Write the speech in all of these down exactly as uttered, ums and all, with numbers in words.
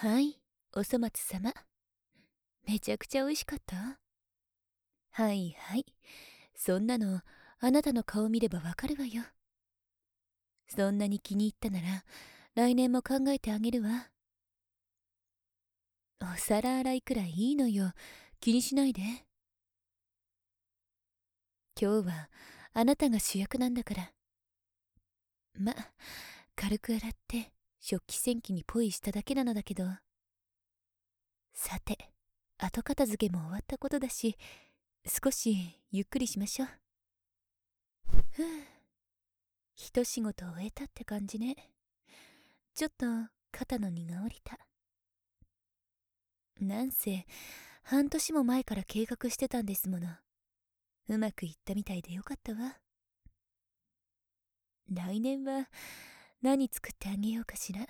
はい、おそ松様。めちゃくちゃ美味しかった。はいはい。そんなの、あなたの顔見ればわかるわよ。そんなに気に入ったなら、来年も考えてあげるわ。お皿洗いくらいいいのよ。気にしないで。今日は、あなたが主役なんだから。ま、軽く洗って、食器洗機にポイしただけなのだけど。さて、後片付けも終わったことだし、少しゆっくりしましょう。ふう、一仕事終えたって感じね。ちょっと肩の荷が下りた。なんせ半年も前から計画してたんですもの。うまくいったみたいでよかったわ。来年は何作ってあげようかしら。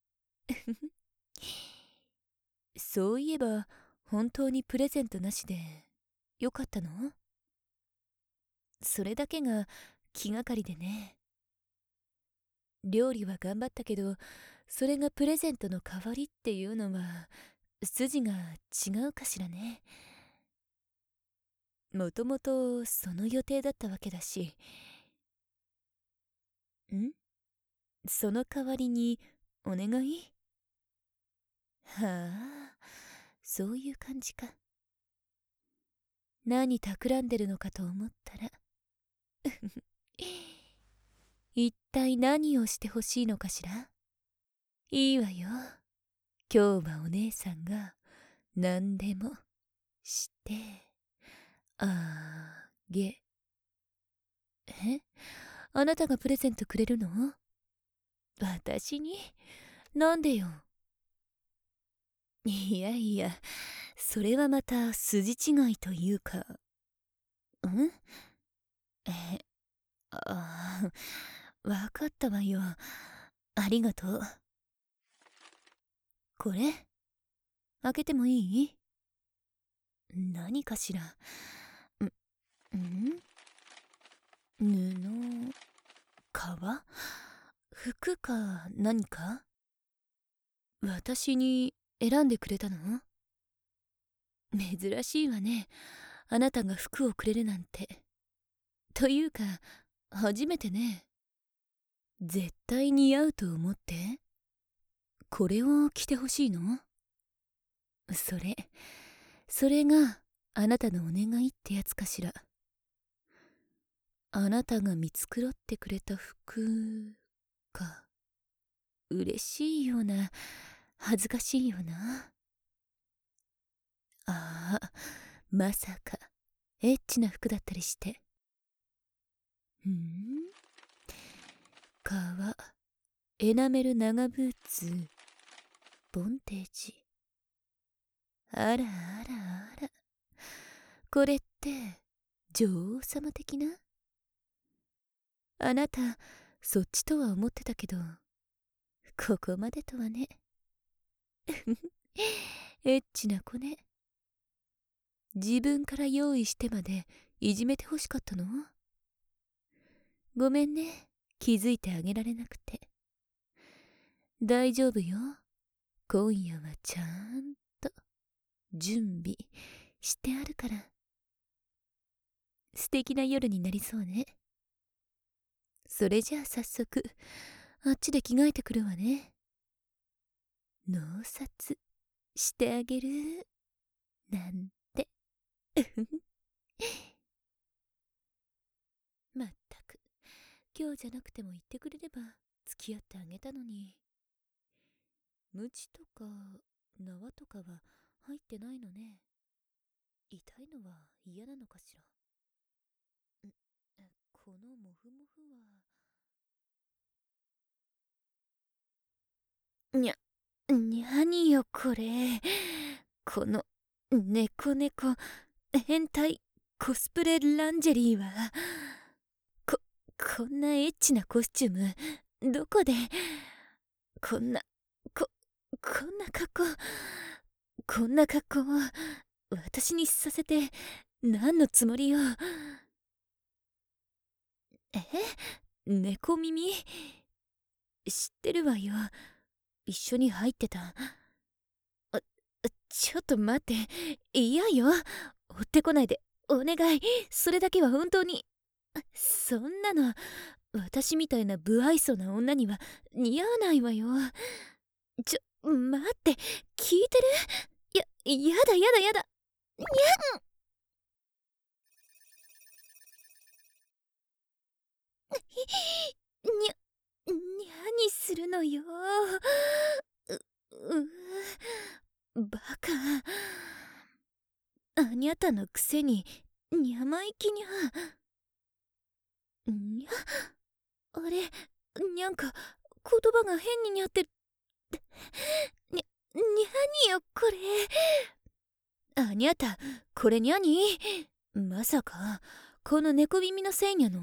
そういえば本当にプレゼントなしでよかったの？それだけが気がかりでね。料理は頑張ったけど、それがプレゼントの代わりっていうのは筋が違うかしらね。もともとその予定だったわけだし。ん？その代わりにお願い？はあ、そういう感じか。何企んでるのかと思ったら一体何をしてほしいのかしら。いいわよ。今日はお姉さんが何でもしてあげ。え？あなたがプレゼントくれるの？私に？なんでよ。いやいや、それはまた筋違いというか。ん？え、ああ、わかったわよ。ありがとう。これ開けてもいい？何かしら。ん、ん？布、革？服か何か？私に選んでくれたの？珍しいわね。あなたが服をくれるなんて。というか、初めてね。絶対似合うと思って。これを着てほしいの？それ、それがあなたのお願いってやつかしら。あなたが見繕ってくれた服か。嬉しいような、恥ずかしいような。ああ、まさか、エッチな服だったりして。んん？革、エナメル長ブーツ、ボンテージ。あらあらあら。これって、女王様的な？あなた、そっちとは思ってたけど、ここまでとはね。エッチな子ね。自分から用意してまでいじめてほしかったの？ごめんね、気づいてあげられなくて。大丈夫よ。今夜はちゃんと準備してあるから。素敵な夜になりそうね。それじゃあ早速、あっちで着替えてくるわね。納札してあげる。なんて。まったく、今日じゃなくても言ってくれれば付き合ってあげたのに。ムチとか縄とかは入ってないのね。痛いのは嫌なのかしら。ん、このモフモフは。にゃ、にゃによこれ。この猫猫変態コスプレランジェリーは。こ、こんなエッチなコスチュームどこで？こんな、こ、こんな格好、こんな格好を私にさせて何のつもりよ。え？猫耳？知ってるわよ。一緒に入ってた。 ちょっと待って。嫌よ。追ってこないで。お願い。それだけは本当に。そんなの、私みたいな不愛想な女には似合わないわよ。ちょ、待って。聞いてる？や、やだやだやだ。にゃん。にゃ、にゃにするのよ。う、う、バカ。あにゃたのくせに、にゃまいきにゃ。にゃ、あれ、にゃんか、言葉が変ににゃってる。にゃ、にゃによ、これ。あにゃた、これにゃに？まさか、この猫耳のせいにゃの？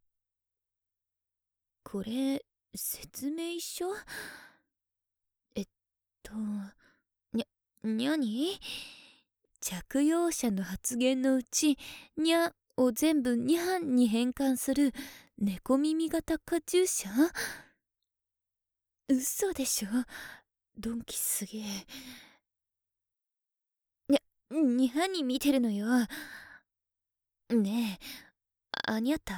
これ、説明書？えっと、にゃ、にゃに？着用者の発言のうち、にゃを全部にゃんに変換する猫耳型カチューシャ？嘘でしょ。ドンキすげえ。にゃ、にゃに見てるのよ。ねえ、あにゃた？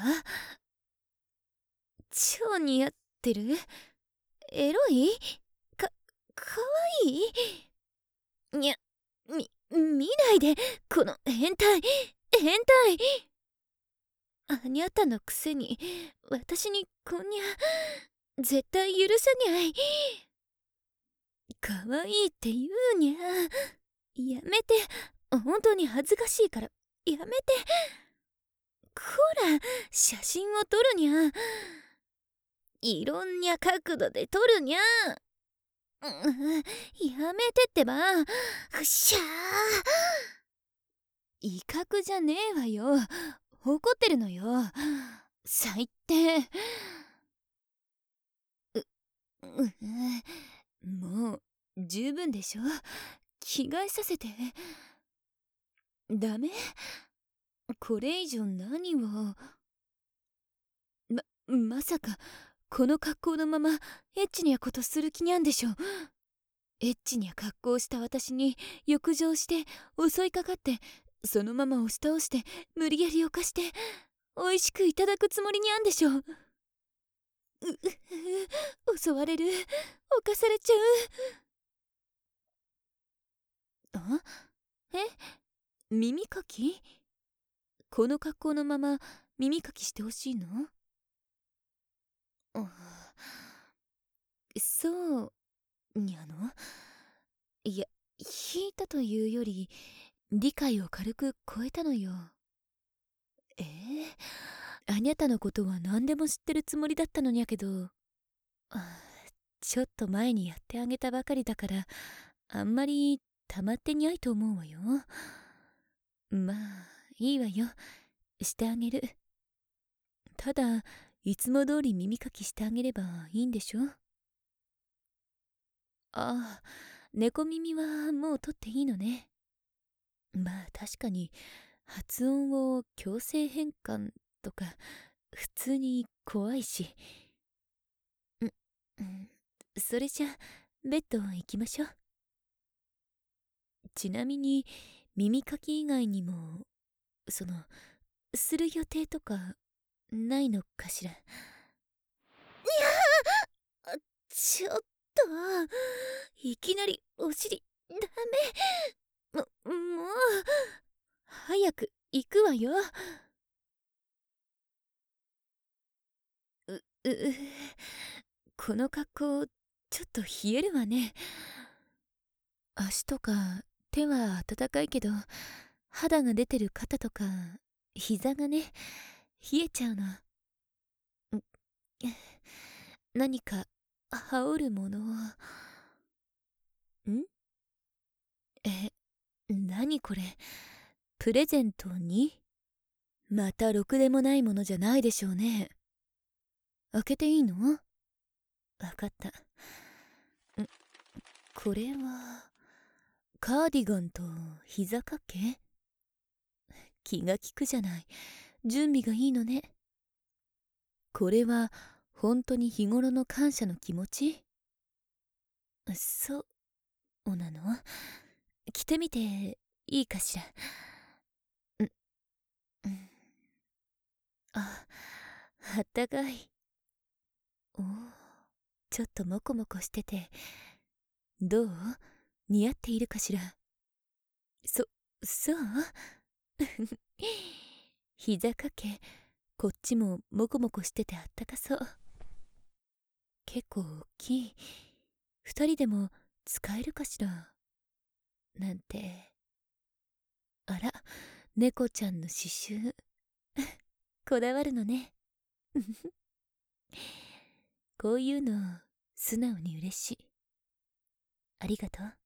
超似合ってる？エロい？か、かわいい？にゃ、み、見ないで、この変態、変態。あにゃたのくせに、私にこんにゃ、絶対許さにゃい。かわいいって言うにゃ。やめて、本当に恥ずかしいから、やめて。こら、写真を撮るにゃ。いろんな角度で撮るにゃ。うん、やめてってば。ふっしゃー。威嚇じゃねえわよ。怒ってるのよ。最低。う、う、もう十分でしょ。着替えさせて。ダメ？これ以上何を。ま、まさかこの格好のままエッチにゃことする気にゃんでしょ。エッチにゃ格好した私に浴場して襲いかかって、そのまま押し倒して無理やり犯して美味しくいただくつもりにゃんでしょ。う、う、襲われる。犯されちゃう。あ？え？耳かき？この格好のまま耳かきしてほしいの？あ、そうにゃの？いや、引いたというより理解を軽く超えたのよ。えー、あにゃたのことは何でも知ってるつもりだったのにゃけど、あ、ちょっと前にやってあげたばかりだから、あんまりたまってにゃいと思うわよ。まあいいわよ、してあげる。ただいつも通り耳かきしてあげればいいんでしょ。ああ、猫耳はもう取っていいのね。まあ確かに発音を強制変換とか普通に怖いし。ん、ん、それじゃベッド行きましょう。ちなみに耳かき以外にもそのする予定とかないのかしら。いやー、ちょっといきなりお尻ダメ。ももう早く行くわよ。ううこの格好ちょっと冷えるわね。足とか手は温かいけど、肌が出てる肩とか膝がね、冷えちゃうの。ん、何か羽織るものを。ん？え、何これ？プレゼントに？またろくでもないものじゃないでしょうね。開けていいの？わかった。ん、これはカーディガンと膝掛け？気が利くじゃない。準備がいいのね。これは本当に日頃の感謝の気持ち？そうなの？ 着てみていいかしら。うん、うん。あ、あったかい。おお、ちょっとモコモコしてて、どう？似合っているかしら。そ、そう膝掛け、こっちもモコモコしててあったかそう。結構大きい。二人でも使えるかしら。なんて。あら、猫ちゃんの刺繍。こだわるのね。こういうの素直に嬉しい。ありがとう。